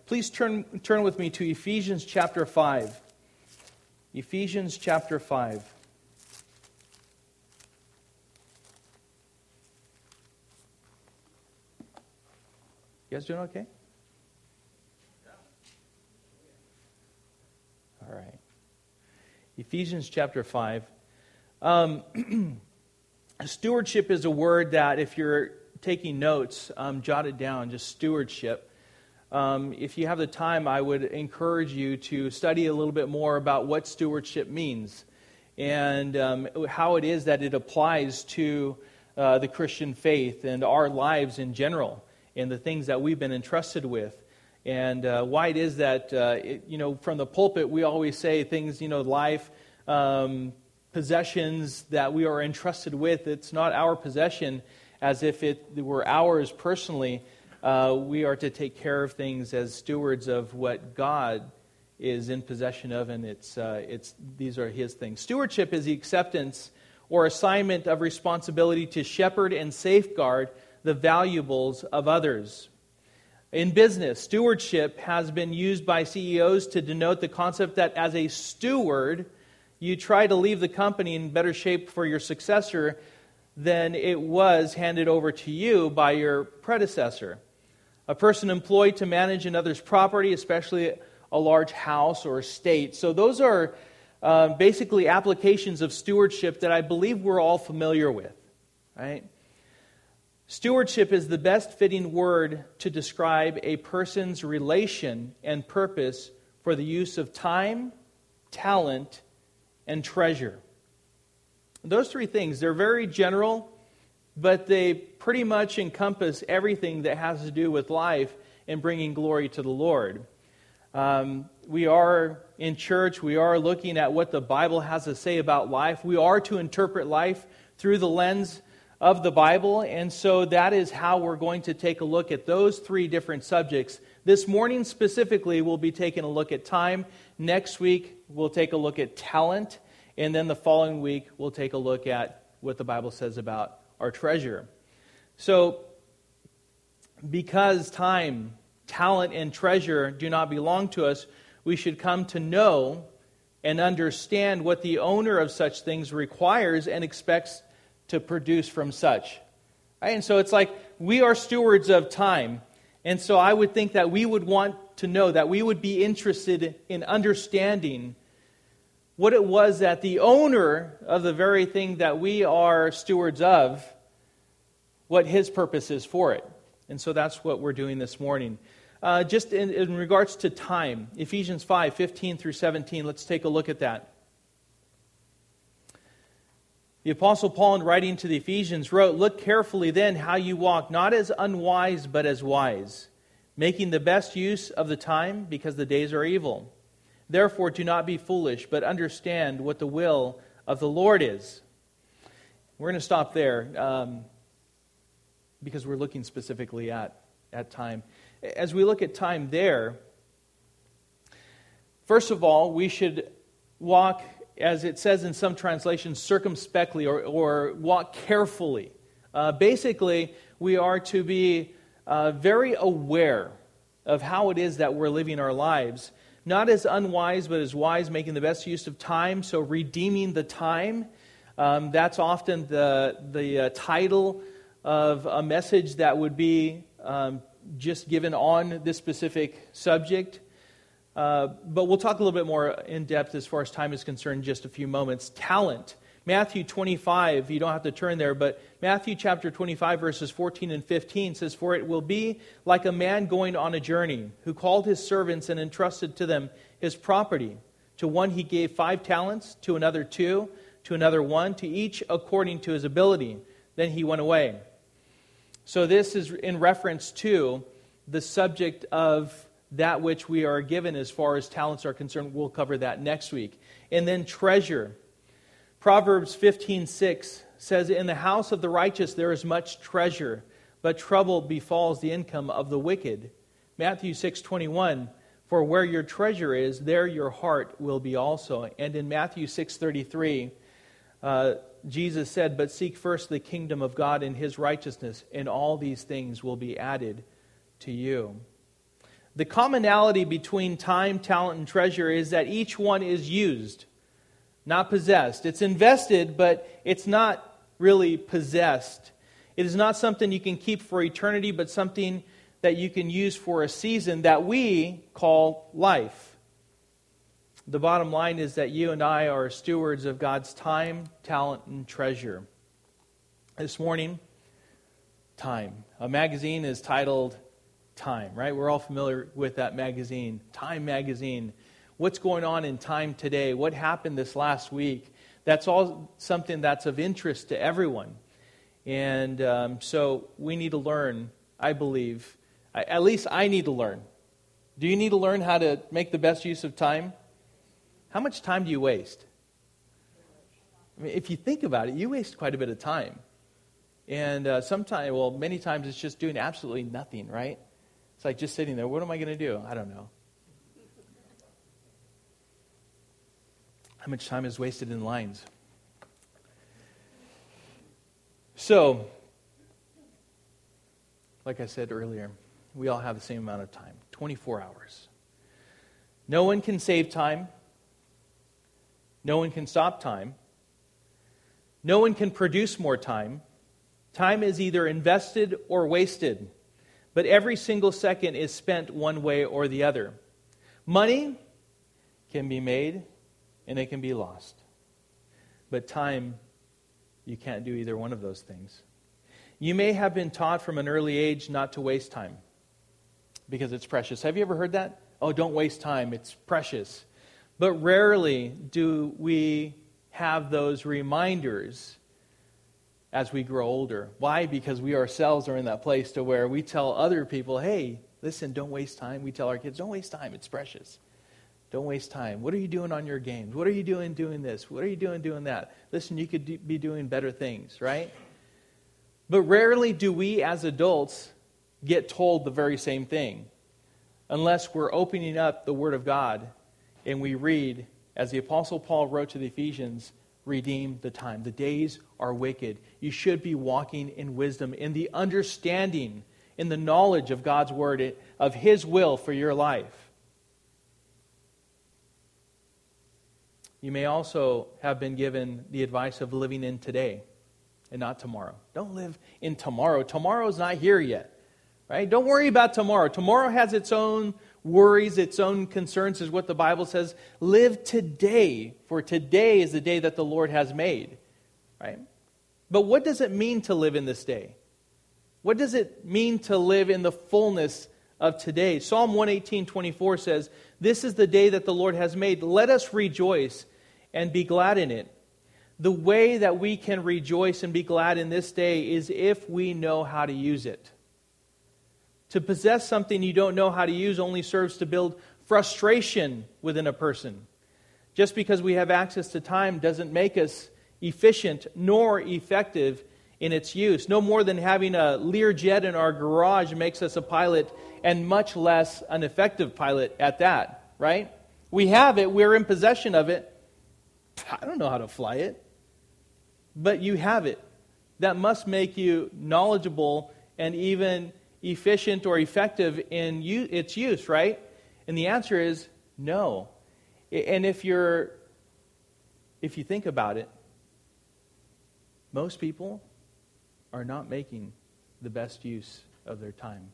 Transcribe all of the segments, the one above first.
Please turn with me to Ephesians chapter 5. Ephesians chapter 5. You guys doing okay? All right. Ephesians chapter 5. Stewardship is a word that, if you're taking notes, jot it down, just stewardship. If you have the time, I would encourage you to study a little bit more about what stewardship means and how it is that it applies to the Christian faith and our lives in general and the things that we've been entrusted with. And why it is that, from the pulpit, we always say things, life, possessions that we are entrusted with. It's not our possession as if it were ours personally. We are to take care of things as stewards of what God is in possession of, and these are His things. Stewardship is the acceptance or assignment of responsibility to shepherd and safeguard the valuables of others. In business, stewardship has been used by CEOs to denote the concept that as a steward, you try to leave the company in better shape for your successor than it was handed over to you by your predecessor. A person employed to manage another's property, especially a large house or estate. So those are basically applications of stewardship that I believe we're all familiar with, right? Stewardship is the best fitting word to describe a person's relation and purpose for the use of time, talent, and treasure. Those three things, they're very general, but they pretty much encompass everything that has to do with life and bringing glory to the Lord. We are in church, we are looking at what the Bible has to say about life. We are to interpret life through the lens of the Bible, and so that is how we're going to take a look at those three different subjects. This morning specifically, we'll be taking a look at time. Next week, we'll take a look at talent, and then the following week, we'll take a look at what the Bible says about our treasure. So, because time, talent, and treasure do not belong to us, we should come to know and understand what the owner of such things requires and expects to produce from such. Right? And so it's like we are stewards of time. And so I would think that we would want to know, that we would be interested in understanding what it was that the owner of the very thing that we are stewards of, what his purpose is for it. And so that's what we're doing this morning. Just in regards to time, Ephesians 5, 15 through 17, let's take a look at that. The Apostle Paul, in writing to the Ephesians, wrote, "Look carefully then how you walk, not as unwise, but as wise, making the best use of the time, because the days are evil. Therefore, do not be foolish, but understand what the will of the Lord is." We're going to stop there because we're looking specifically at time. As we look at time there, first of all, we should walk, as it says in some translations, circumspectly or walk carefully. Basically, we are to be very aware of how it is that we're living our lives. Not as unwise, but as wise, making the best use of time, so redeeming the time. That's often the title of a message that would be just given on this specific subject. But we'll talk a little bit more in depth as far as time is concerned in just a few moments. Talent. Matthew 25, you don't have to turn there, but Matthew chapter 25, verses 14 and 15 says, "For it will be like a man going on a journey, who called his servants and entrusted to them his property. To one he gave 5 talents, to another 2, to another 1, to each according to his ability. Then he went away." So this is in reference to the subject of that which we are given as far as talents are concerned. We'll cover that next week. And then treasure. Proverbs 15:6 says, "In the house of the righteous there is much treasure, but trouble befalls the income of the wicked." Matthew 6:21, "For where your treasure is, there your heart will be also." And in Matthew 6:33, Jesus said, "But seek first the kingdom of God and His righteousness, and all these things will be added to you." The commonality between time, talent, and treasure is that each one is used, not possessed. It's invested, but it's not really possessed. It is not something you can keep for eternity, but something that you can use for a season that we call life. The bottom line is that you and I are stewards of God's time, talent, and treasure. This morning, Time. A magazine is titled Time, right? We're all familiar with that magazine, Time magazine. What's going on in Time today? What happened this last week? That's all something that's of interest to everyone. And so we need to learn, I believe. At least I need to learn. Do you need to learn how to make the best use of time? How much time do you waste? I mean, if you think about it, you waste quite a bit of time. And many times it's just doing absolutely nothing, right? It's like just sitting there. What am I going to do? I don't know. How much time is wasted in lines? So, like I said earlier, we all have the same amount of time, 24 hours. No one can save time. No one can stop time. No one can produce more time. Time is either invested or wasted, but every single second is spent one way or the other. Money can be made and it can be lost. But time, you can't do either one of those things. You may have been taught from an early age not to waste time because it's precious. Have you ever heard that? Oh, don't waste time, it's precious. But rarely do we have those reminders as we grow older. Why? Because we ourselves are in that place to where we tell other people, hey, listen, don't waste time. We tell our kids, don't waste time, it's precious. Don't waste time. What are you doing on your games? What are you doing this? What are you doing that? Listen, you could be doing better things, right? But rarely do we as adults get told the very same thing unless we're opening up the Word of God and we read, as the Apostle Paul wrote to the Ephesians, redeem the time. The days are wicked. You should be walking in wisdom, in the understanding, in the knowledge of God's Word, of His will for your life. You may also have been given the advice of living in today and not tomorrow. Don't live in tomorrow. Tomorrow's not here yet. Right? Don't worry about tomorrow. Tomorrow has its own worries, its own concerns, is what the Bible says. Live today, for today is the day that the Lord has made. Right? But what does it mean to live in this day? What does it mean to live in the fullness of today? Psalm 118:24 says, "This is the day that the Lord has made. Let us rejoice and be glad in it." The way that we can rejoice and be glad in this day is if we know how to use it. To possess something you don't know how to use only serves to build frustration within a person. Just because we have access to time doesn't make us efficient nor effective in its use. No more than having a Learjet in our garage makes us a pilot, and much less an effective pilot at that, right? We have it, we're in possession of it. I don't know how to fly it. But you have it. That must make you knowledgeable and even efficient or effective in its use, right? And the answer is no. And if you think about it, most people are not making the best use of their time.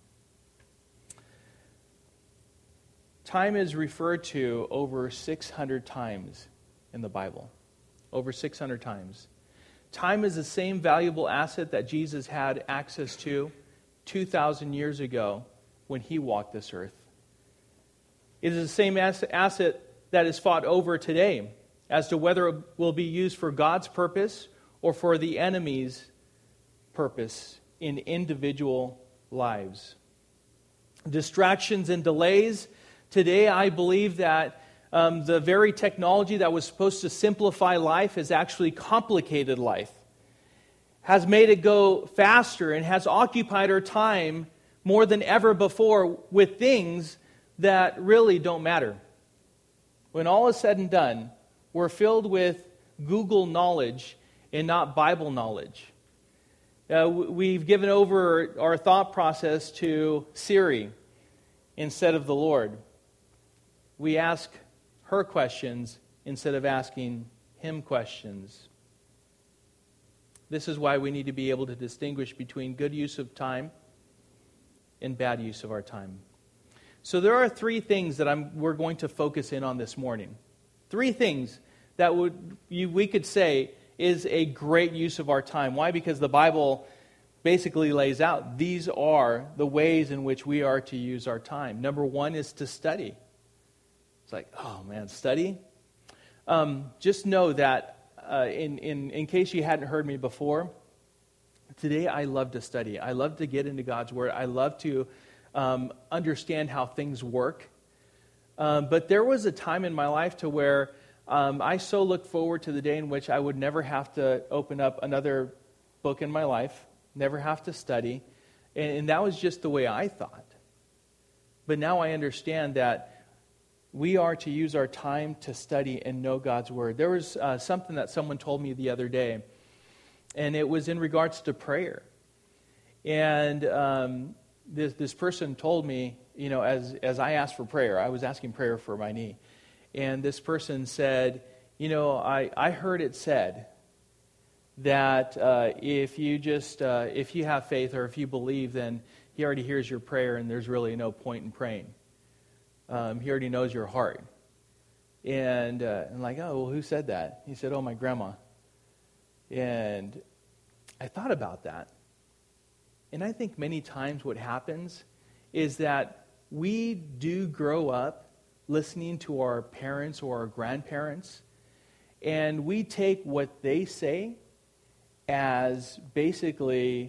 Time is referred to over 600 times in the Bible. Over 600 times. Time is the same valuable asset that Jesus had access to 2,000 years ago when He walked this earth. It is the same asset that is fought over today as to whether it will be used for God's purpose or for the enemy's purpose in individual lives. Distractions and delays. Today, I believe that the very technology that was supposed to simplify life has actually complicated life, has made it go faster, and has occupied our time more than ever before with things that really don't matter. When all is said and done, we're filled with Google knowledge and not Bible knowledge. We've given over our thought process to Siri. instead of the Lord. We ask her questions instead of asking him questions. This is why we need to be able to distinguish between good use of time and bad use of our time. So there are three things that we're going to focus in on this morning. Three things that we could say is a great use of our time. Why? Because the Bible basically lays out these are the ways in which we are to use our time. Number one is to study. It's like, oh man, study? Just know that in case you hadn't heard me before, today I love to study. I love to get into God's Word. I love to understand how things work. But there was a time in my life to where I so looked forward to the day in which I would never have to open up another book in my life, never have to study. And that was just the way I thought. But now I understand that we are to use our time to study and know God's Word. There was something that someone told me the other day, and it was in regards to prayer. And this person told me, as I asked for prayer, I was asking prayer for my knee. And this person said, I heard it said that if you have faith or if you believe, then He already hears your prayer and there's really no point in praying. He already knows your heart. And I'm like, oh, well, who said that? He said, oh, my grandma. And I thought about that. And I think many times what happens is that we do grow up listening to our parents or our grandparents, and we take what they say as basically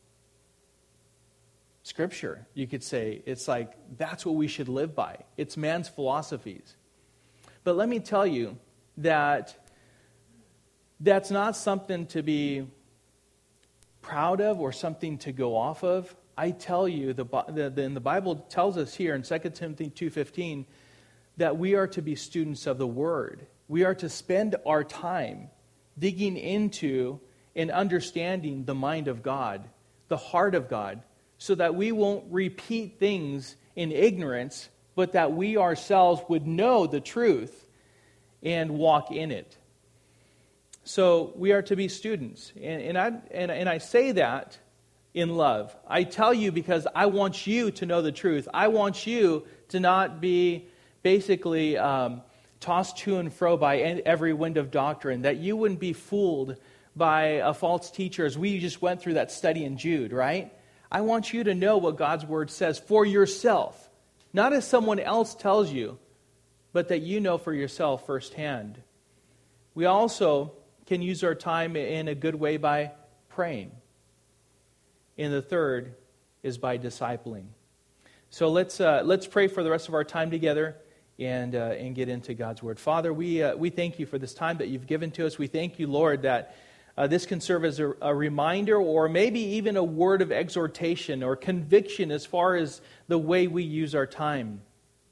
Scripture, you could say. It's like, that's what we should live by. It's man's philosophies. But let me tell you that that's not something to be proud of or something to go off of. I tell you, the Bible tells us here in 2 Timothy 2:15 that we are to be students of the Word. We are to spend our time digging into and understanding the mind of God, the heart of God, so that we won't repeat things in ignorance, but that we ourselves would know the truth and walk in it. So we are to be students. And I say that in love. I tell you because I want you to know the truth. I want you to not be basically tossed to and fro by every wind of doctrine, that you wouldn't be fooled by a false teacher, as we just went through that study in Jude, right? I want you to know what God's Word says for yourself, not as someone else tells you, but that you know for yourself firsthand. We also can use our time in a good way by praying. And the third is by discipling. So let's pray for the rest of our time together and get into God's Word. Father, we thank you for this time that you've given to us. We thank you, Lord, that this can serve as a reminder or maybe even a word of exhortation or conviction as far as the way we use our time.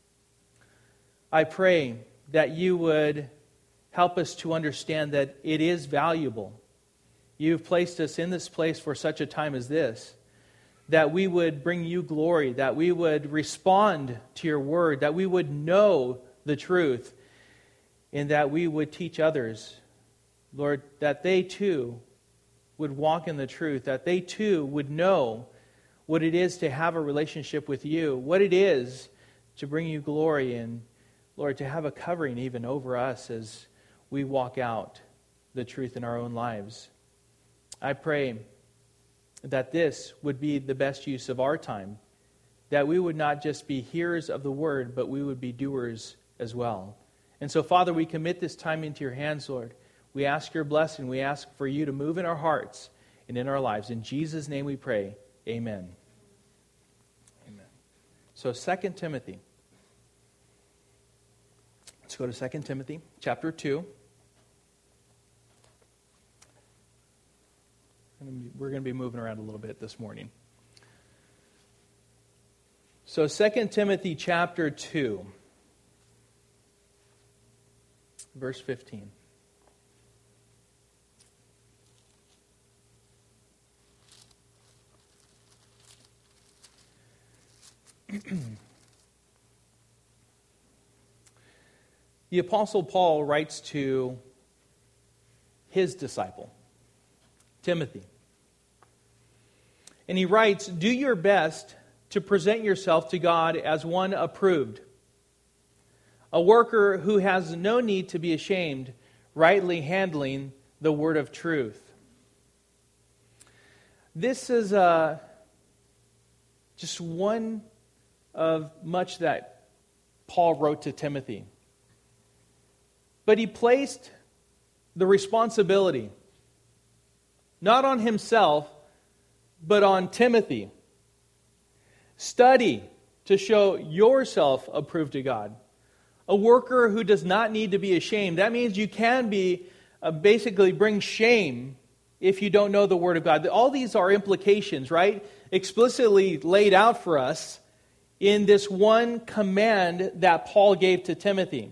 I pray that you would help us to understand that it is valuable. You've placed us in this place for such a time as this, that we would bring you glory, that we would respond to your word, that we would know the truth, and that we would teach others, Lord, that they too would walk in the truth, that they too would know what it is to have a relationship with you, what it is to bring you glory, and Lord, to have a covering even over us as we walk out the truth in our own lives. I pray that this would be the best use of our time, that we would not just be hearers of the word, but we would be doers as well. And so, Father, we commit this time into your hands, Lord. We ask your blessing. We ask for you to move in our hearts and in our lives. In Jesus' name we pray. Amen. Amen. So 2 Timothy. Let's go to 2 Timothy chapter 2. We're going to be moving around a little bit this morning. So 2 Timothy chapter 2, verse 15. The Apostle Paul writes to his disciple, Timothy. And he writes, "Do your best to present yourself to God as one approved, a worker who has no need to be ashamed, rightly handling the word of truth." This is just one of much that Paul wrote to Timothy. But he placed the responsibility not on himself, but on Timothy. Study to show yourself approved to God. A worker who does not need to be ashamed. That means you can be, basically bring shame if you don't know the Word of God. All these are implications, right? Explicitly laid out for us in this one command that Paul gave to Timothy.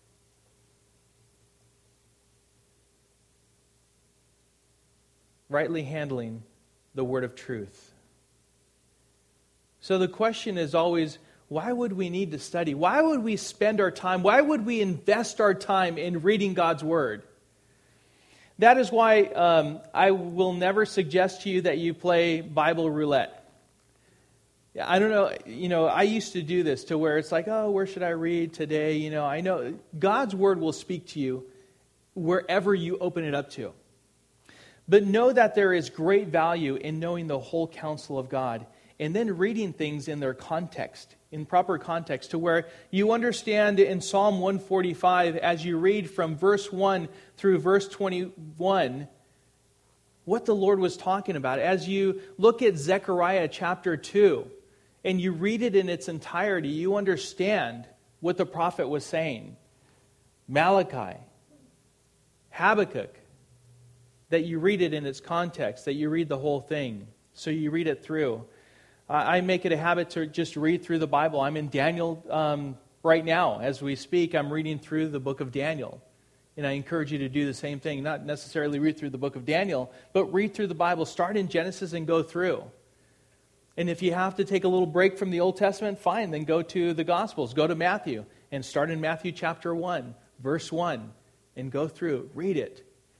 Rightly handling the word of truth. So the question is always, why would we need to study? Why would we spend our time? Why would we invest our time in reading God's Word? That is why I will never suggest to you that you play Bible roulette. I don't know, I used to do this to where it's like, oh, where should I read today? I know God's Word will speak to you wherever you open it up to. But know that there is great value in knowing the whole counsel of God and then reading things in their context, in proper context, to where you understand in Psalm 145, as you read from verse 1 through verse 21, what the Lord was talking about. As you look at Zechariah chapter 2, and you read it in its entirety, you understand what the prophet was saying. Malachi, Habakkuk, that you read it in its context, that you read the whole thing, so you read it through. I make it a habit to just read through the Bible. I'm in Daniel right now. As we speak, I'm reading through the book of Daniel. And I encourage you to do the same thing. Not necessarily read through the book of Daniel, but read through the Bible. Start in Genesis and go through. And if you have to take a little break from the Old Testament, fine, then go to the Gospels. Go to Matthew and start in Matthew chapter 1, verse 1, and go through. Read it.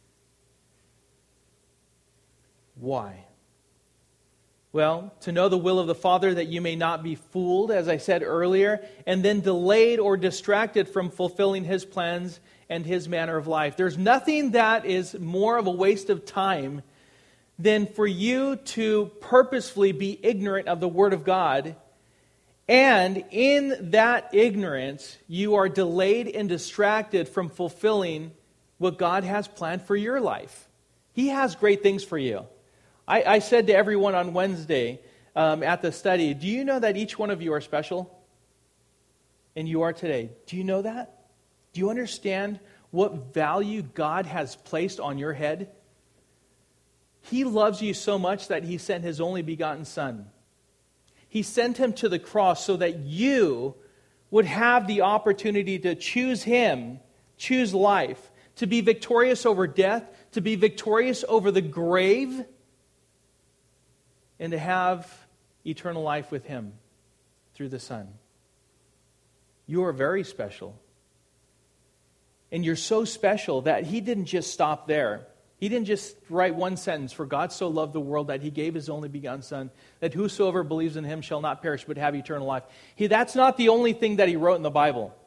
Why? Well, to know the will of the Father, that you may not be fooled, as I said earlier, and then delayed or distracted from fulfilling His plans and His manner of life. There's nothing that is more of a waste of time than for you to purposefully be ignorant of the Word of God, and in that ignorance, you are delayed and distracted from fulfilling what God has planned for your life. He has great things for you. I said to everyone on Wednesday at the study, do you know that each one of you are special? And you are today. Do you know that? Do you understand what value God has placed on your head? He loves you so much that He sent His only begotten Son. He sent Him to the cross so that you would have the opportunity to choose Him, choose life, to be victorious over death, to be victorious over the grave, and to have eternal life with Him through the Son. You are very special. And you're so special that He didn't just stop there. He didn't just write one sentence, "For God so loved the world that He gave His only begotten Son, that whosoever believes in Him shall not perish but have eternal life." That's not the only thing that He wrote in the Bible.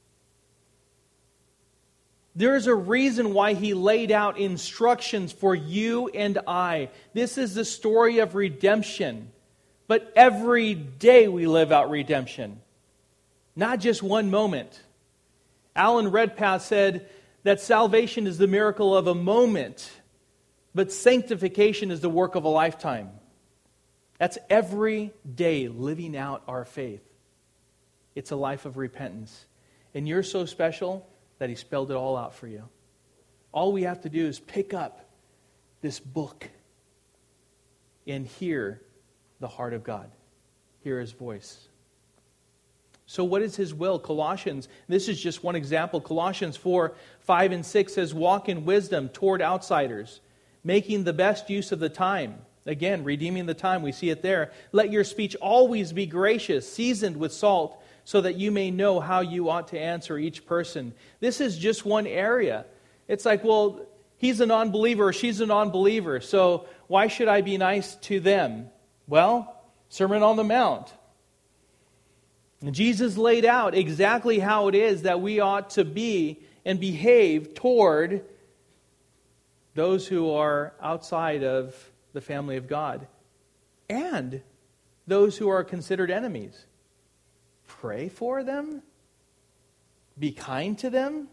There is a reason why He laid out instructions for you and I. This is the story of redemption. But every day we live out redemption. Not just one moment. Alan Redpath said that salvation is the miracle of a moment, but sanctification is the work of a lifetime. That's every day living out our faith. It's a life of repentance. And you're so special that He spelled it all out for you. All we have to do is pick up this book and hear the heart of God. Hear His voice. So what is His will? Colossians, this is just one example. Colossians 4, 5 and 6 says, "Walk in wisdom toward outsiders, making the best use of the time." Again, redeeming the time, we see it there. "Let your speech always be gracious, seasoned with salt, so that you may know how you ought to answer each person. This is just one area. It's like, well, he's a non-believer or she's a non-believer, so why should I be nice to them? Well, Sermon on the Mount. And Jesus laid out exactly how it is that we ought to be and behave toward those who are outside of the family of God and those who are considered enemies. Pray for them. Be kind to them.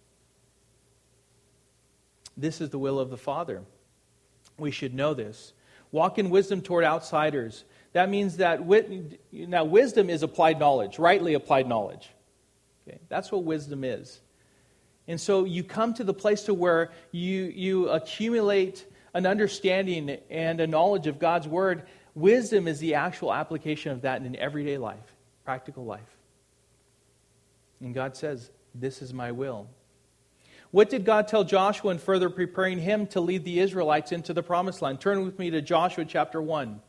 This is the will of the Father. We should know this. Walk in wisdom toward outsiders. That means that now wisdom is applied knowledge, rightly applied knowledge. Okay? That's what wisdom is. And so you come to the place to where you accumulate an understanding and a knowledge of God's Word. Wisdom is the actual application of that in everyday life, practical life. And God says, this is my will. What did God tell Joshua in further preparing him to lead the Israelites into the promised land? Turn with me to Joshua chapter 1.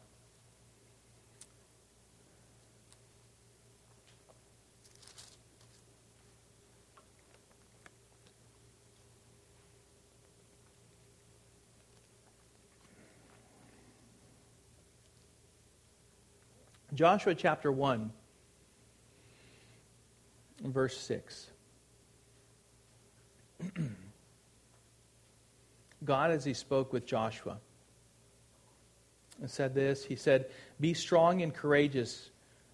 Joshua chapter 1, verse 6. God, as He spoke with Joshua, said this. He said, "Be strong and courageous,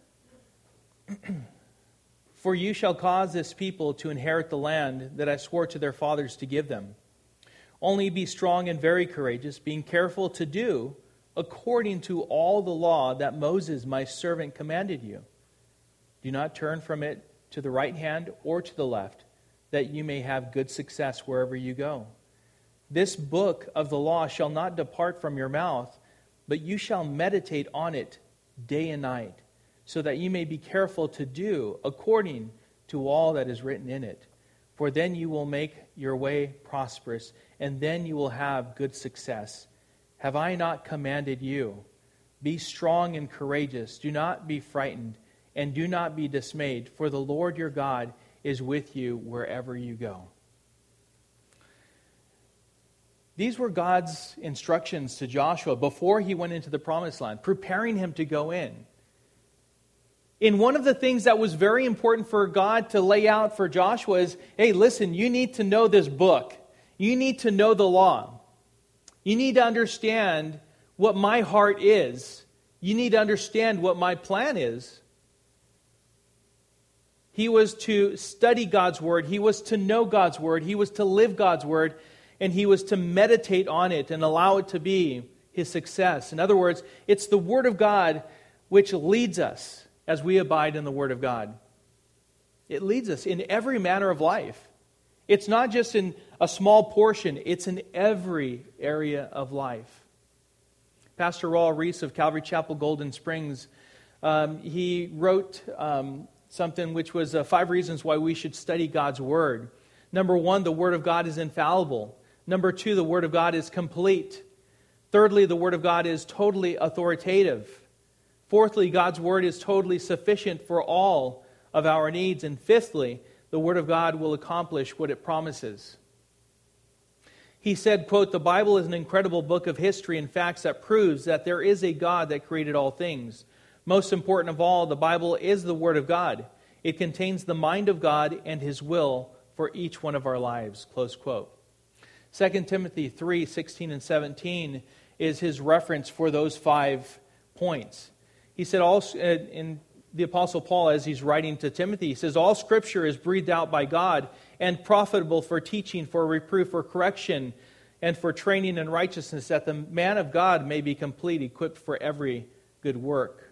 for you shall cause this people to inherit the land that I swore to their fathers to give them. Only be strong and very courageous, being careful to do according to all the law that Moses my servant commanded you. Do not turn from it to the right hand or to the left, that you may have good success wherever you go. This book of the law shall not depart from your mouth, but you shall meditate on it day and night, so that you may be careful to do according to all that is written in it. For then you will make your way prosperous, and then you will have good success. Have I not commanded you? Be strong and courageous. Do not be frightened, and do not be dismayed, for the Lord your God is with you wherever you go." These were God's instructions to Joshua before he went into the promised land, preparing him to go in. And one of the things that was very important for God to lay out for Joshua is, hey, listen, you need to know this book. You need to know the law. You need to understand what my heart is. You need to understand what my plan is. He was to study God's Word. He was to know God's Word. He was to live God's Word. And he was to meditate on it and allow it to be his success. In other words, it's the Word of God which leads us as we abide in the Word of God. It leads us in every manner of life. It's not just in a small portion. It's in every area of life. Pastor Raul Reese of Calvary Chapel, Golden Springs, he wrote something which was 5 reasons why we should study God's Word. Number 1, the Word of God is infallible. Number 2, the Word of God is complete. Thirdly, the Word of God is totally authoritative. Fourthly, God's Word is totally sufficient for all of our needs. And fifthly, the Word of God will accomplish what it promises. He said, quote, "The Bible is an incredible book of history and facts that proves that there is a God that created all things. Most important of all, the Bible is the Word of God. It contains the mind of God and His will for each one of our lives," close quote. 2 Timothy 3, 16 and 17 is his reference for those 5 points. He said, also, in the Apostle Paul, as he's writing to Timothy, he says, "All Scripture is breathed out by God and profitable for teaching, for reproof, for correction, and for training in righteousness, that the man of God may be complete, equipped for every good work."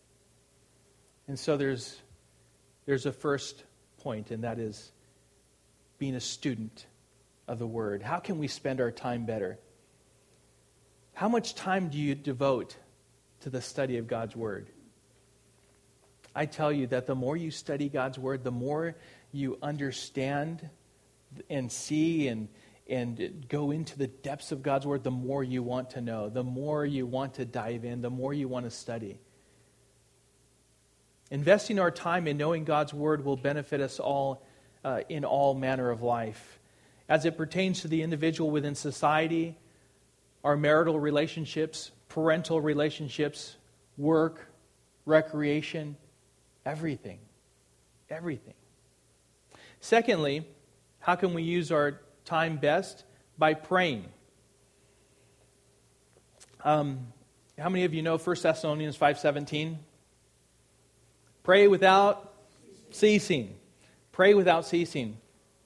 And so there's a first point, and that is being a student of the Word. How can we spend our time better? How much time do you devote to the study of God's Word? I tell you that the more you study God's Word, the more you understand and see and go into the depths of God's Word, the more you want to know, the more you want to dive in, the more you want to study. Investing our time in knowing God's Word will benefit us all in all manner of life. As it pertains to the individual within society, our marital relationships, parental relationships, work, recreation, everything. Everything. Secondly, how can we use our time best? By praying. How many of you know 1 Thessalonians 5:17? Pray without ceasing. Pray without ceasing.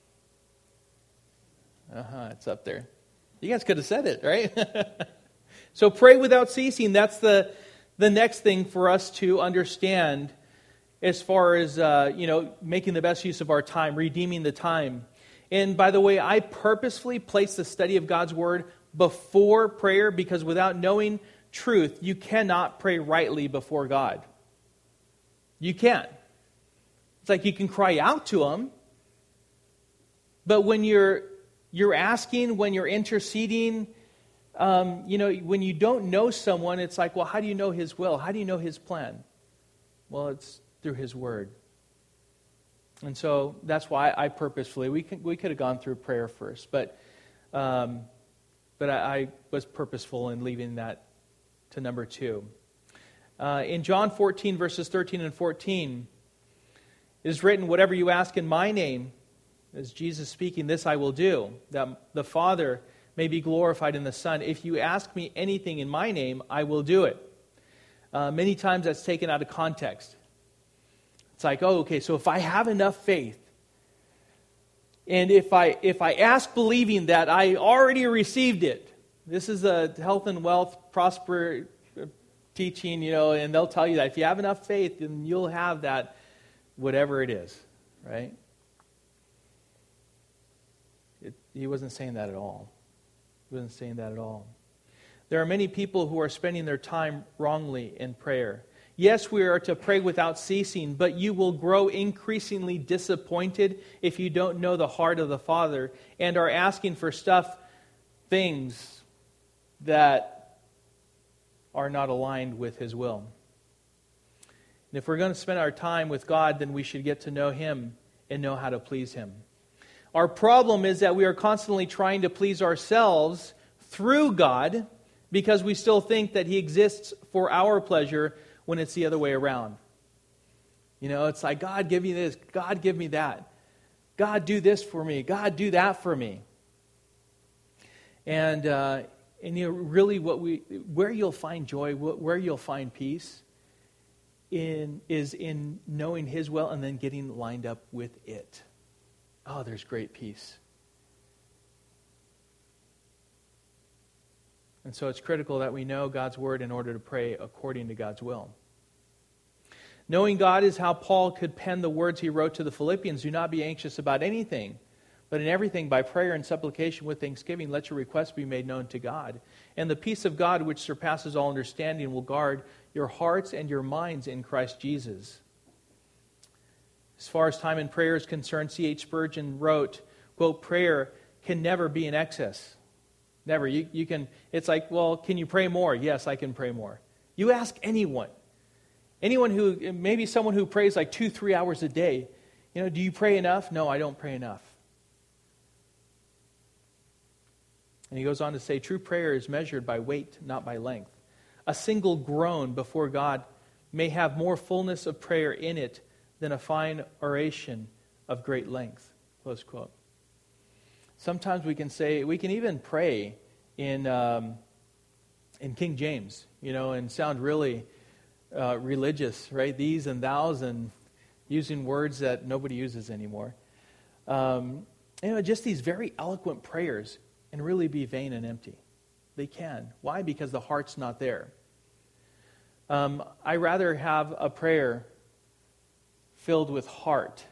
It's up there. You guys could have said it, right? So pray without ceasing. That's the next thing for us to understand as far as making the best use of our time, redeeming the time. And by the way, I purposefully place the study of God's Word before prayer, because without knowing truth, you cannot pray rightly before God. You can't. It's like you can cry out to Him, but when you're asking, when you're interceding, when you don't know someone, it's like, well, how do you know His will? How do you know His plan? Well, it's through His Word. And so that's why I purposefully, we could have gone through prayer first, but I was purposeful in leaving that to number 2. In John 14, verses 13 and 14, it is written, whatever you ask in my name, as Jesus speaking, this I will do, that the Father may be glorified in the Son. If you ask me anything in my name, I will do it. Many times that's taken out of context. It's like, oh, okay, so if I have enough faith, and if I ask believing that I already received it, this is a health and wealth, prosper teaching, and they'll tell you that if you have enough faith, then you'll have that, whatever it is, right? He wasn't saying that at all. He wasn't saying that at all. There are many people who are spending their time wrongly in prayer. Yes, we are to pray without ceasing, but you will grow increasingly disappointed if you don't know the heart of the Father and are asking for things that are not aligned with His will. And if we're going to spend our time with God, then we should get to know Him and know how to please Him. Our problem is that we are constantly trying to please ourselves through God because we still think that He exists for our pleasure when it's the other way around. It's like, God, give me this. God, give me that. God, do this for me. God, do that for me. And really where you'll find joy, where you'll find peace is in knowing His will and then getting lined up with it. Oh, there's great peace. And so it's critical that we know God's Word in order to pray according to God's will. Knowing God is how Paul could pen the words he wrote to the Philippians. Do not be anxious about anything, but in everything by prayer and supplication with thanksgiving, let your requests be made known to God. And the peace of God, which surpasses all understanding, will guard your hearts and your minds in Christ Jesus. As far as time in prayer is concerned, C.H. Spurgeon wrote, quote, prayer can never be in excess. Never. You can. It's like, well, can you pray more? Yes, I can pray more. You ask anyone. Anyone who, maybe someone who prays like 2-3 hours a day. Do you pray enough? No, I don't pray enough. And he goes on to say, true prayer is measured by weight, not by length. A single groan before God may have more fullness of prayer in it than a fine oration of great length. Close quote. Sometimes we can even pray in King James, and sound really religious, right? These and thous, and using words that nobody uses anymore. Just these very eloquent prayers and really be vain and empty. They can. Why? Because the heart's not there. I rather have a prayer filled with heart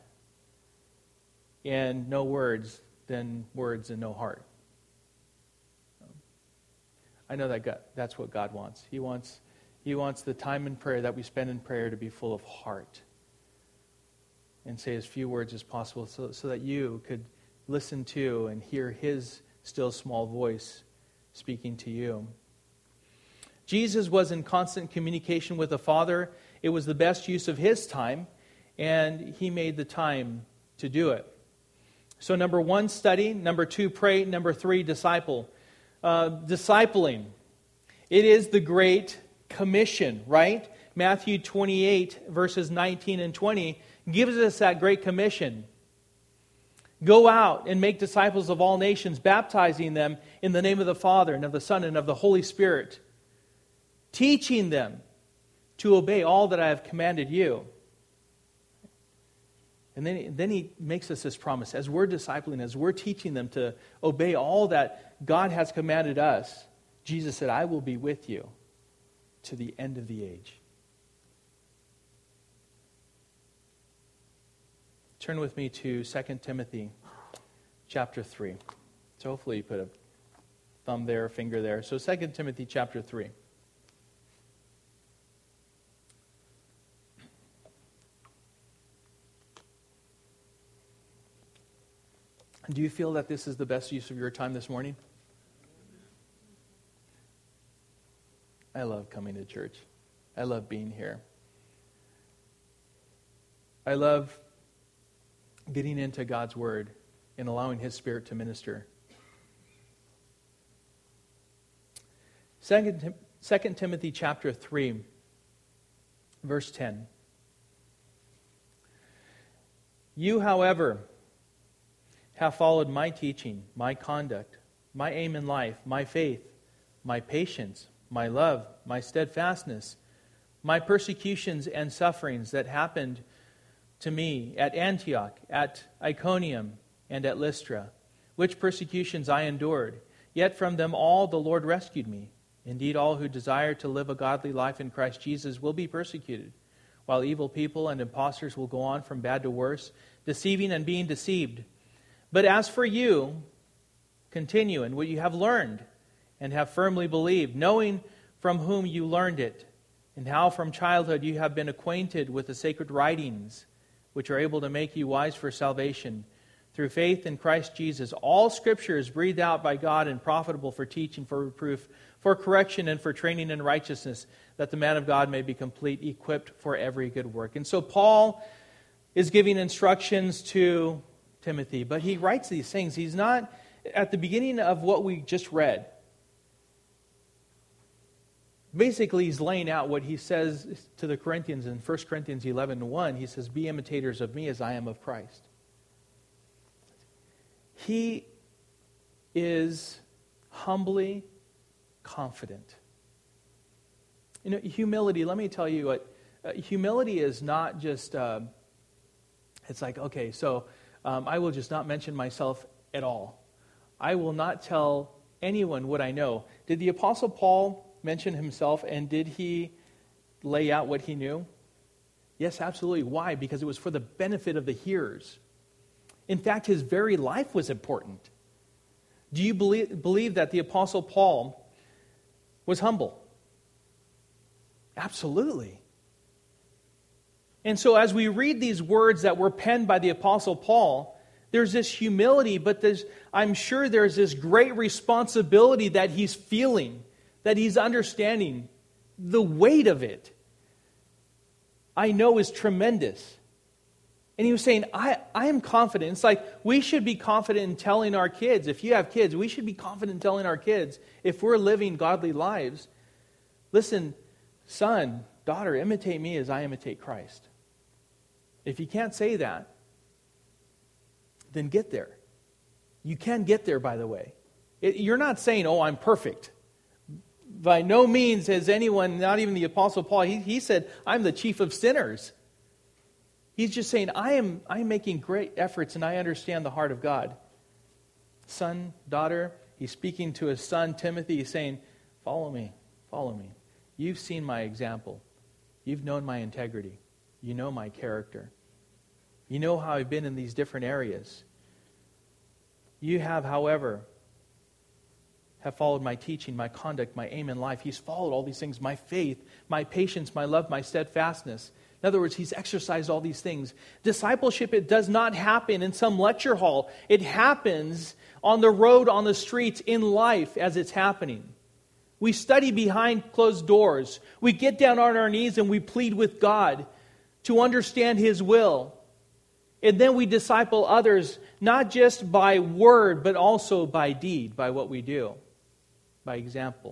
and no words than words and no heart. I know that's what God wants. He wants the time in prayer that we spend in prayer to be full of heart and say as few words as possible so that you could listen to and hear His still small voice speaking to you. Jesus was in constant communication with the Father, It was the best use of his time, and he made the time to do it. So number 1, study. Number 2, pray. Number 3, disciple. Discipling. It is the Great Commission, right? Matthew 28, verses 19 and 20, gives us that Great Commission. Go out and make disciples of all nations, baptizing them in the name of the Father and of the Son and of the Holy Spirit, teaching them to obey all that I have commanded you. And then he makes us this promise. As we're discipling, as we're teaching them to obey all that God has commanded us, Jesus said, I will be with you to the end of the age. Turn with me to 2 Timothy chapter 3. So hopefully you put a thumb there, a finger there. So 2 Timothy chapter 3. Do you feel that this is the best use of your time this morning? I love coming to church. I love being here. I love getting into God's Word and allowing His Spirit to minister. 2 Timothy chapter 3, verse 10. You, however, have followed my teaching, my conduct, my aim in life, my faith, my patience, my love, my steadfastness, my persecutions and sufferings that happened to me at Antioch, at Iconium, and at Lystra, which persecutions I endured. Yet from them all the Lord rescued me. Indeed, all who desire to live a godly life in Christ Jesus will be persecuted, while evil people and impostors will go on from bad to worse, deceiving and being deceived. But as for you, continue in what you have learned and have firmly believed, knowing from whom you learned it, and how from childhood you have been acquainted with the sacred writings, which are able to make you wise for salvation through faith in Christ Jesus. All Scripture is breathed out by God and profitable for teaching, for reproof, for correction, and for training in righteousness, that the man of God may be complete, equipped for every good work. And so Paul is giving instructions to Timothy, but he writes these things. He's not, at the beginning of what we just read, basically he's laying out what he says to the Corinthians in 1 Corinthians 11:1. He says, be imitators of me as I am of Christ. He is humbly confident. You know, humility, let me tell you what, humility is not just, it's like, okay, so I will just not mention myself at all. I will not tell anyone what I know. Did the Apostle Paul mention himself, and did he lay out what he knew? Yes, absolutely. Why? Because it was for the benefit of the hearers. In fact, his very life was important. Do you believe that the Apostle Paul was humble? Absolutely. And so as we read these words that were penned by the Apostle Paul, there's this humility, but I'm sure there's this great responsibility that he's feeling, that he's understanding. The weight of it, I know, is tremendous. And he was saying, I am confident. It's like we should be confident in telling our kids. If you have kids, we should be confident in telling our kids, if we're living godly lives, listen, son, daughter, imitate me as I imitate Christ. If you can't say that, then get there. You can get there, by the way. You're not saying, oh, I'm perfect. By no means has anyone, not even the Apostle Paul, he said, I'm the chief of sinners. He's just saying, I am making great efforts and I understand the heart of God. Son, daughter, he's speaking to his son, Timothy. He's saying, follow me, follow me. You've seen my example. You've known my integrity. You know my character. You know how I've been in these different areas. You have, however, have followed my teaching, my conduct, my aim in life. He's followed all these things, my faith, my patience, my love, my steadfastness. In other words, he's exercised all these things. Discipleship, it does not happen in some lecture hall. It happens on the road, on the streets, in life as it's happening. We study behind closed doors. We get down on our knees and we plead with God to understand His will. And then we disciple others, not just by word, but also by deed, by what we do, by example.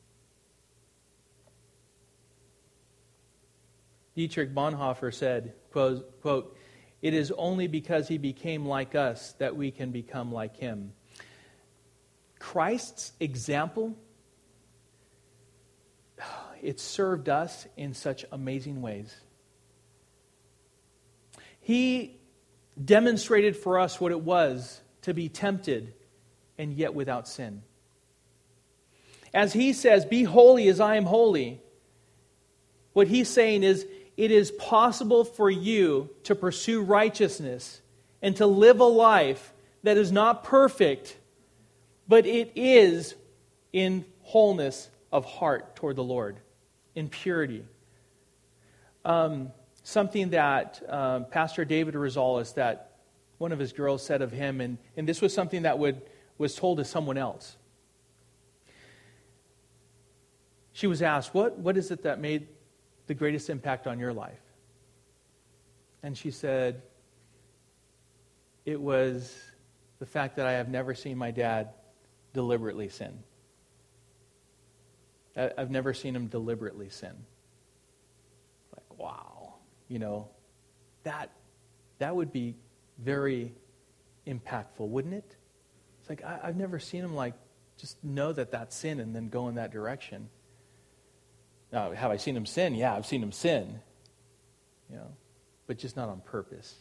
Dietrich Bonhoeffer said, quote, "It is only because He became like us that we can become like Him." Christ's example, it served us in such amazing ways. He demonstrated for us what it was to be tempted and yet without sin. As He says, "Be holy as I am holy," what He's saying is, it is possible for you to pursue righteousness and to live a life that is not perfect, but it is in wholeness of heart toward the Lord, in purity. Something that Pastor David Rosales, that one of his girls said of him, and this was something that was told to someone else. She was asked, what is it that made the greatest impact on your life? And she said, it was the fact that I have never seen my dad deliberately sin. I've never seen him deliberately sin. Like, wow. That would be very impactful, wouldn't it? It's like, I've never seen him just know that that's sin and then go in that direction. Now, have I seen him sin? Yeah, I've seen him sin. But just not on purpose.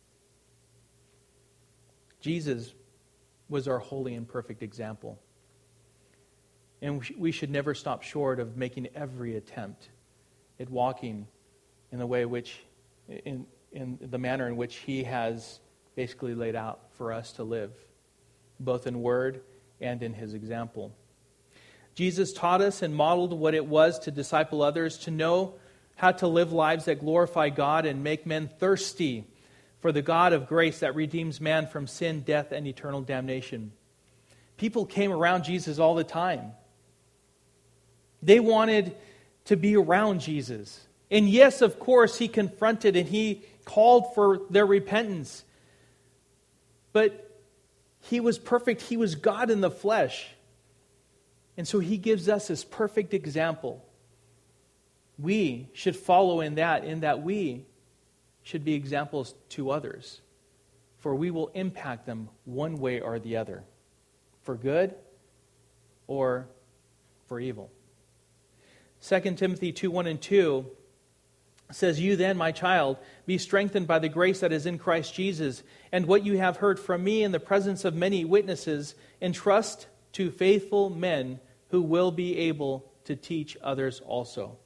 Jesus was our holy and perfect example. And we should never stop short of making every attempt at walking in the way in the manner in which He has basically laid out for us to live, both in word and in His example. Jesus taught us and modeled what it was to disciple others, to know how to live lives that glorify God and make men thirsty for the God of grace that redeems man from sin, death, and eternal damnation. People came around Jesus all the time. They wanted to be around Jesus. And yes, of course, He confronted and He called for their repentance. But He was perfect. He was God in the flesh. And so He gives us this perfect example. We should follow in that we should be examples to others. For we will impact them one way or the other. For good or for evil. 2 Timothy 2:1-2 says, "You then, my child, be strengthened by the grace that is in Christ Jesus, and what you have heard from me in the presence of many witnesses, entrust to faithful men who will be able to teach others also."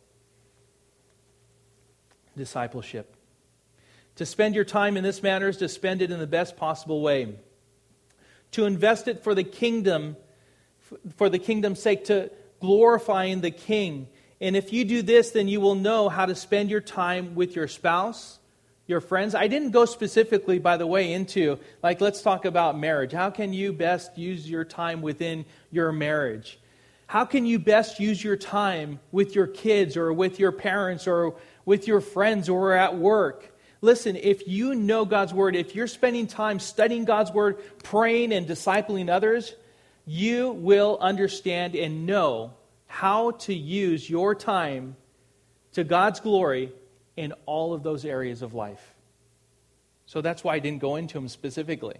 Discipleship. To spend your time in this manner is to spend it in the best possible way. To invest it for the kingdom's sake, to glorifying the King. And if you do this, then you will know how to spend your time with your spouse, your friends. I didn't go specifically, by the way, into, let's talk about marriage. How can you best use your time within your marriage? How can you best use your time with your kids or with your parents or with your friends or at work? Listen, if you know God's Word, if you're spending time studying God's Word, praying and discipling others, you will understand and know how to use your time to God's glory in all of those areas of life. So that's why I didn't go into them specifically.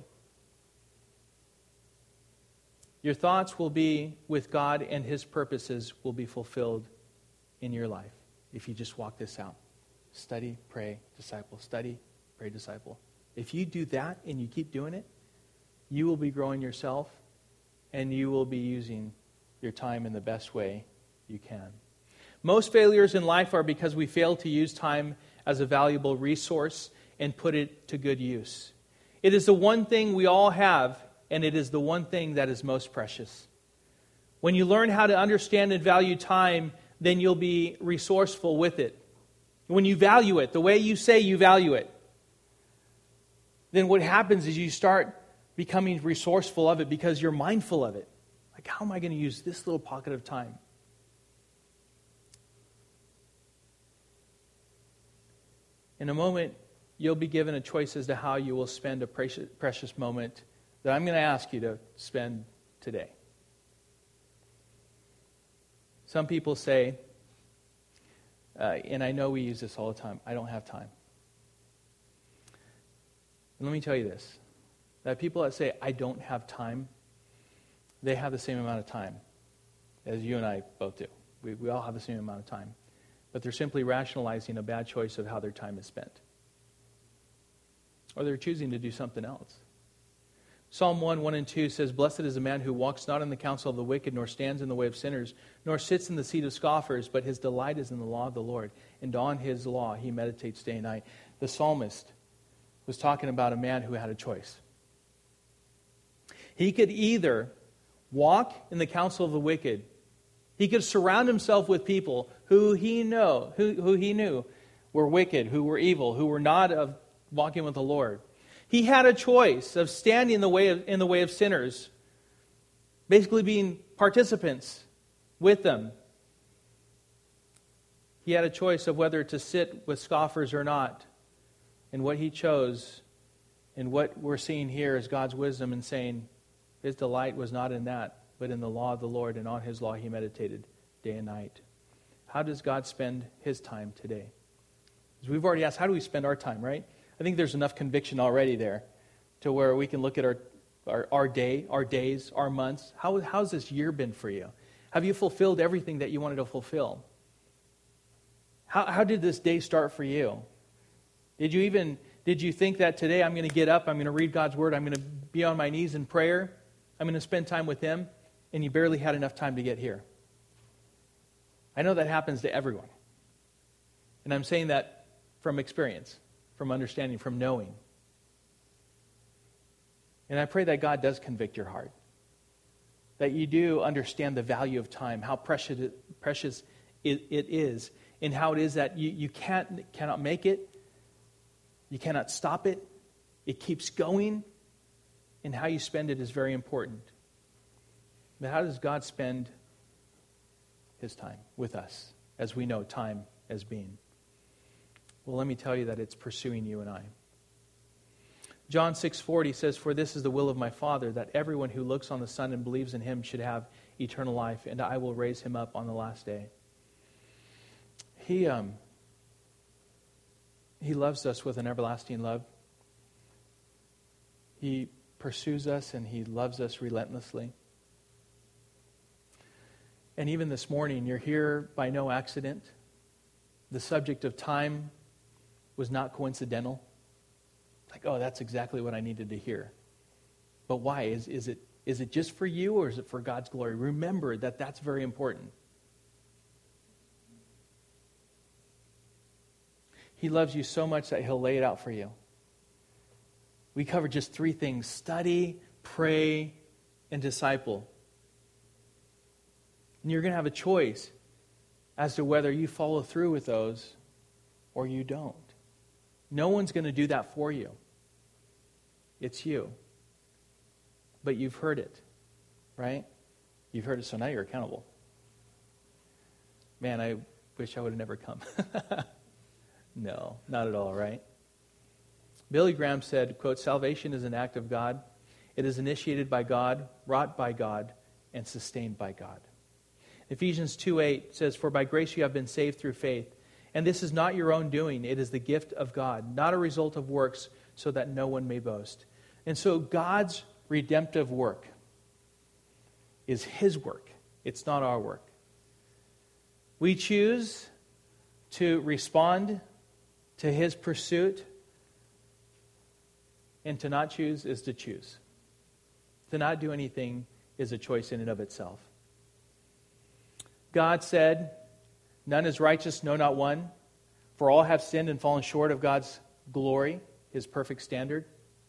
Your thoughts will be with God and His purposes will be fulfilled in your life if you just walk this out. Study, pray, disciple. Study, pray, disciple. If you do that and you keep doing it, you will be growing yourself and you will be using your time in the best way you can. Most failures in life are because we fail to use time as a valuable resource and put it to good use. It is the one thing we all have, and it is the one thing that is most precious. When you learn how to understand and value time, then you'll be resourceful with it. When you value it, the way you say you value it, then what happens is you start becoming resourceful of it because you're mindful of it. Like, how am I going to use this little pocket of time In a moment, you'll be given a choice as to how you will spend a precious moment that I'm going to ask you to spend today. Some people say, and I know we use this all the time, I don't have time. And let me tell you this, that people that say, I don't have time, they have the same amount of time as you and I both do. We all have the same amount of time. But they're simply rationalizing a bad choice of how their time is spent. Or they're choosing to do something else. Psalm 1 and 2 says, Blessed is the man who walks not in the counsel of the wicked, nor stands in the way of sinners, nor sits in the seat of scoffers, but his delight is in the law of the Lord, and on his law he meditates day and night. The psalmist was talking about a man who had a choice. He could either walk in the counsel of the wicked. He could surround himself with people who he knew were wicked, who were evil, who were not of walking with the Lord. He had a choice of standing in the way of sinners, basically being participants with them. He had a choice of whether to sit with scoffers or not. And what he chose, and what we're seeing here is God's wisdom in saying his delight was not in that, but in the law of the Lord, and on his law he meditated day and night. How does God spend his time today? As we've already asked, how do we spend our time, right? I think there's enough conviction already there to where we can look at our day, our days, our months. How's this year been for you? Have you fulfilled everything that you wanted to fulfill? How did this day start for you? Did you think that today I'm going to get up, I'm going to read God's Word, I'm going to be on my knees in prayer, I'm going to spend time with Him, and you barely had enough time to get here? I know that happens to everyone. And I'm saying that from experience, from understanding, from knowing. And I pray that God does convict your heart. That you do understand the value of time, how precious it is, and how it is that you cannot make it, you cannot stop it, it keeps going, and how you spend it is very important. But how does God spend His time with us, as we know time as being? Well, let me tell you that it's pursuing you and I. John 6:40 says, For this is the will of my Father, that everyone who looks on the Son and believes in Him should have eternal life, and I will raise him up on the last day. He loves us with an everlasting love. He pursues us and He loves us relentlessly. And even this morning, you're here by no accident. The subject of time was not coincidental. Like, oh, that's exactly what I needed to hear. But why? Is it just for you, or is it for God's glory? Remember that that's very important. He loves you so much that He'll lay it out for you. We covered just 3 things: study, pray, and disciple. And you're going to have a choice as to whether you follow through with those or you don't. No one's going to do that for you. It's you. But you've heard it, right? You've heard it, so now you're accountable. Man, I wish I would have never come. No, not at all, right? Billy Graham said, quote, Salvation is an act of God. It is initiated by God, wrought by God, and sustained by God. Ephesians 2:8 says, For by grace you have been saved through faith. And this is not your own doing. It is the gift of God, not a result of works, so that no one may boast. And so God's redemptive work is His work. It's not our work. We choose to respond to His pursuit, and to not choose is to choose. To not do anything is a choice in and of itself. God said, None is righteous, no, not one. For all have sinned and fallen short of God's glory, His perfect standard.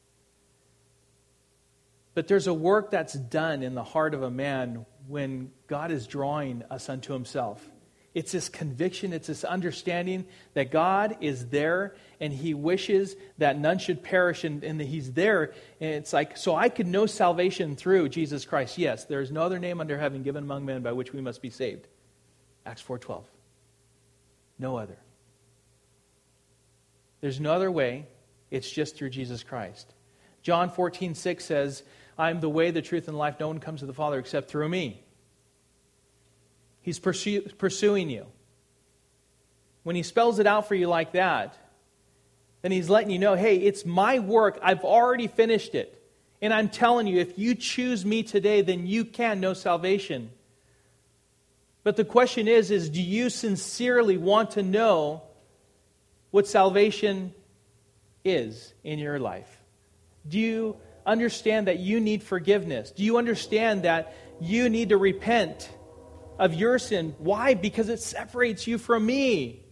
But there's a work that's done in the heart of a man when God is drawing us unto Himself. It's this conviction, it's this understanding that God is there and He wishes that none should perish, and that He's there. And it's like, so I could know salvation through Jesus Christ. Yes, there is no other name under heaven given among men by which we must be saved. Acts 4:12. No other. There's no other way. It's just through Jesus Christ. John 14:6 says, I am the way, the truth, and life. No one comes to the Father except through me. He's pursuing you. When he spells it out for you like that, then he's letting you know, hey, it's my work. I've already finished it. And I'm telling you, if you choose me today, then you can know salvation. But the question is do you sincerely want to know what salvation is in your life? Do you understand that you need forgiveness? Do you understand that you need to repent of your sin? Why? Because it separates you from me.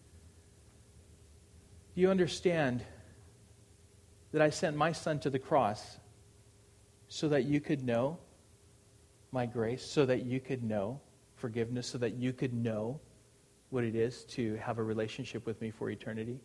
Do you understand that I sent my Son to the cross so that you could know my grace, so that you could know forgiveness, so that you could know what it is to have a relationship with me for eternity?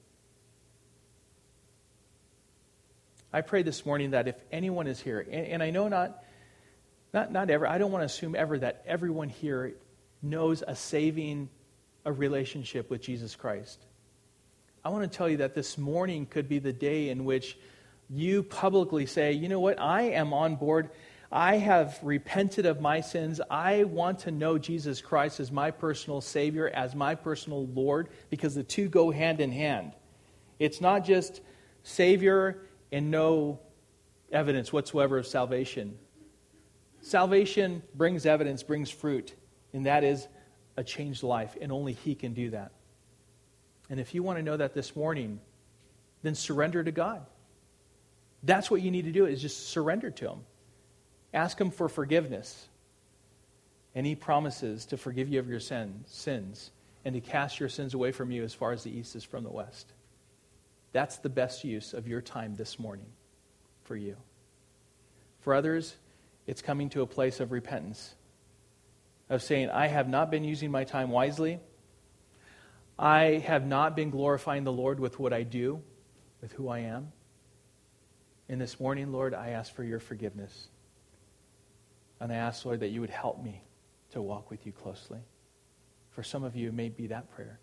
I pray this morning that if anyone is here, and I know not ever, I don't want to assume ever that everyone here knows a relationship with Jesus Christ. I want to tell you that this morning could be the day in which you publicly say, you know what, I am on board. I have repented of my sins. I want to know Jesus Christ as my personal Savior, as my personal Lord, because the two go hand in hand. It's not just Savior and no evidence whatsoever of salvation. Salvation brings evidence, brings fruit, and that is a changed life, and only He can do that. And if you want to know that this morning, then surrender to God. That's what you need to do, is just surrender to Him. Ask Him for forgiveness. And He promises to forgive you of your sins and to cast your sins away from you as far as the east is from the west. That's the best use of your time this morning for you. For others, it's coming to a place of repentance, of saying, I have not been using my time wisely. I have not been glorifying the Lord with what I do, with who I am. And this morning, Lord, I ask for your forgiveness. And I ask, Lord, that you would help me to walk with you closely. For some of you, it may be that prayer.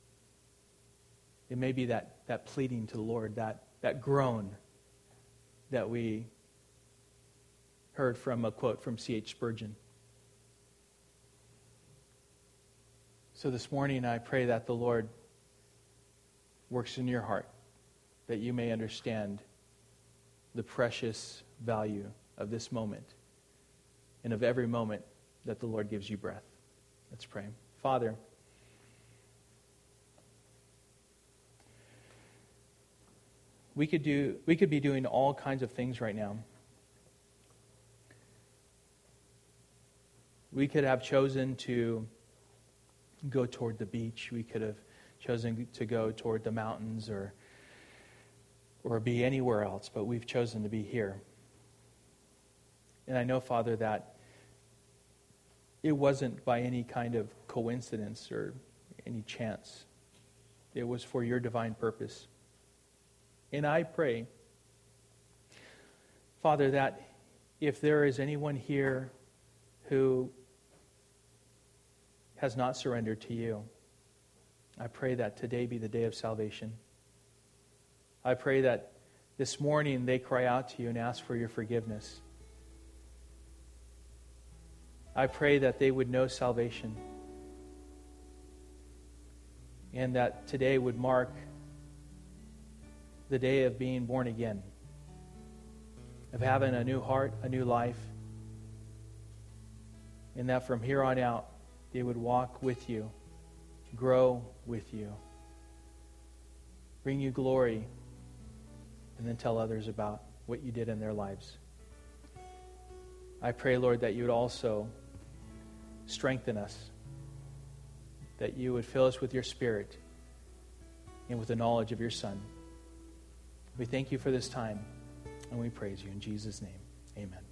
It may be that pleading to the Lord, that groan that we heard from a quote from C.H. Spurgeon. So this morning, I pray that the Lord works in your heart, that you may understand the precious value of this moment and of every moment that the Lord gives you breath. Let's pray. Father, we could be doing all kinds of things right now. We could have chosen to go toward the beach. We could have chosen to go toward the mountains or be anywhere else, but we've chosen to be here. And I know, Father, that it wasn't by any kind of coincidence or any chance. It was for your divine purpose. And I pray, Father, that if there is anyone here who has not surrendered to you, I pray that today be the day of salvation. I pray that this morning they cry out to you and ask for your forgiveness. I pray that they would know salvation, and that today would mark the day of being born again, of having a new heart, a new life, and that from here on out they would walk with you, grow with you, bring you glory, and then tell others about what you did in their lives. I pray, Lord, that you would also strengthen us, that you would fill us with your Spirit and with the knowledge of your Son. We thank you for this time, and we praise you in Jesus' name. Amen.